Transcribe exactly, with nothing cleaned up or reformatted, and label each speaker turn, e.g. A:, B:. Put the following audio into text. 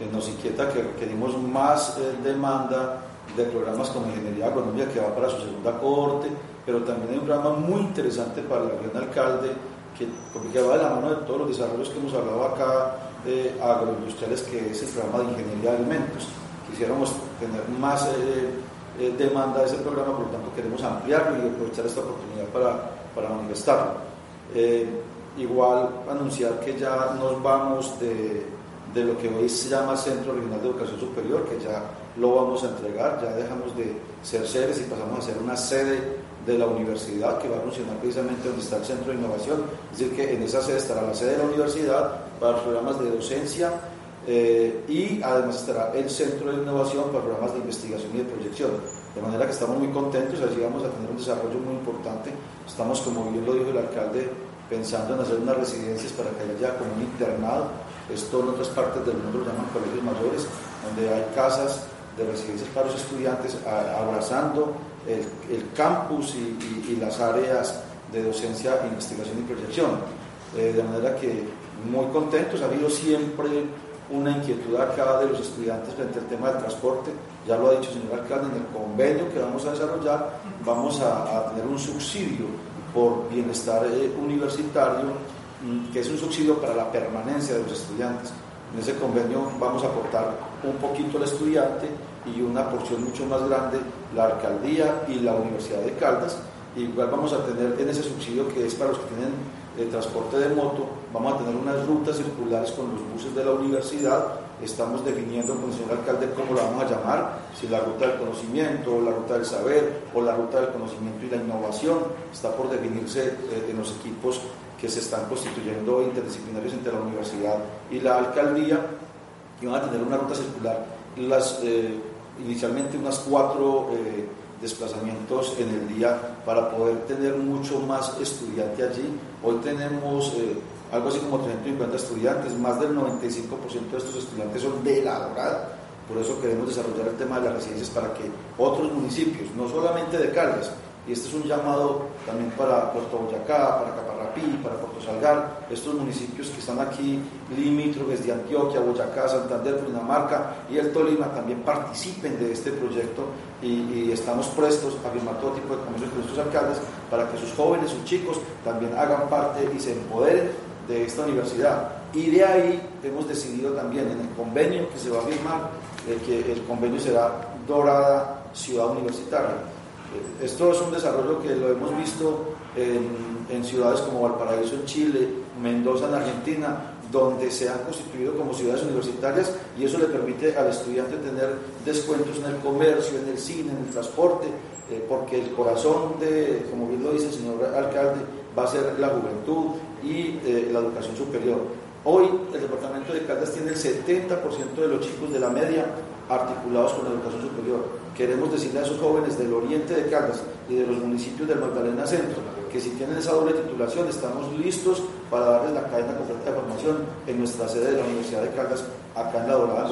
A: eh, nos inquieta que requerimos más eh, demanda de programas como Ingeniería Agronómica, que va para su segunda cohorte, pero también hay un programa muy interesante para la región Alcalde, que, que va de la mano de todos los desarrollos que hemos hablado acá, eh, agroindustriales, que es el programa de Ingeniería de Alimentos. Quisiéramos tener más eh, eh, demanda de ese programa, por lo tanto queremos ampliarlo y aprovechar esta oportunidad para, para manifestarlo. Eh, igual anunciar que ya nos vamos de, de lo que hoy se llama Centro Regional de Educación Superior, que ya lo vamos a entregar, ya dejamos de ser sedes y pasamos a ser una sede de la universidad, que va a funcionar precisamente donde está el Centro de Innovación, es decir, que en esa sede estará la sede de la universidad para los programas de docencia, eh, y además estará el Centro de Innovación para programas de investigación y de proyección, de manera que estamos muy contentos, así vamos a tener un desarrollo muy importante. Estamos, como bien lo dijo el alcalde, pensando en hacer unas residencias para que haya como un internado. Esto en otras partes del mundo lo llaman colegios mayores, donde hay casas de residencias para los estudiantes, a, abrazando el, el campus y, y, y las áreas de docencia, investigación y proyección. Eh, de manera que muy contentos. Ha habido siempre una inquietud acá de los estudiantes frente al tema del transporte. Ya lo ha dicho el señor alcalde, en el convenio que vamos a desarrollar vamos a, a tener un subsidio por bienestar eh, universitario, que es un subsidio para la permanencia de los estudiantes. En ese convenio vamos a aportar un poquito al estudiante y una porción mucho más grande la alcaldía y la Universidad de Caldas. Igual vamos a tener en ese subsidio, que es para los que tienen el transporte de moto, vamos a tener unas rutas circulares con los buses de la universidad. Estamos definiendo con el señor alcalde cómo la vamos a llamar, si la ruta del conocimiento, o la ruta del saber, o la ruta del conocimiento y la innovación. Está por definirse eh, en los equipos que se están constituyendo interdisciplinarios entre la universidad y la alcaldía, y van a tener una ruta circular, las, eh, inicialmente unas cuatro eh, desplazamientos en el día, para poder tener mucho más estudiante allí. Hoy tenemos eh, algo así como trescientos cincuenta estudiantes, más del noventa y cinco por ciento de estos estudiantes son de La Dorada. Por eso queremos desarrollar el tema de las residencias, para que otros municipios, no solamente de Caldas, y este es un llamado también para Puerto Boyacá, para Caparrapí, para Puerto Salgar, estos municipios que están aquí limítrofes de Antioquia, Boyacá, Santander, Cundinamarca y el Tolima, también participen de este proyecto, y, y estamos prestos a firmar todo tipo de convenios con nuestros alcaldes para que sus jóvenes, sus chicos también hagan parte y se empoderen de esta universidad. Y de ahí hemos decidido también en el convenio que se va a firmar, eh, que el convenio será Dorada Ciudad Universitaria. Esto es un desarrollo que lo hemos visto en, en ciudades como Valparaíso en Chile, Mendoza en Argentina, donde se han constituido como ciudades universitarias, y eso le permite al estudiante tener descuentos en el comercio, en el cine, en el transporte, eh, porque el corazón de, como bien lo dice el señor alcalde, va a ser la juventud y eh, la educación superior. Hoy el departamento de Caldas tiene el setenta por ciento de los chicos de la media articulados con la educación superior. Queremos decirle a esos jóvenes del oriente de Caldas y de los municipios del Magdalena Centro que si tienen esa doble titulación estamos listos para darles la cadena completa de formación en nuestra sede de la Universidad de Caldas, acá en La Dorada.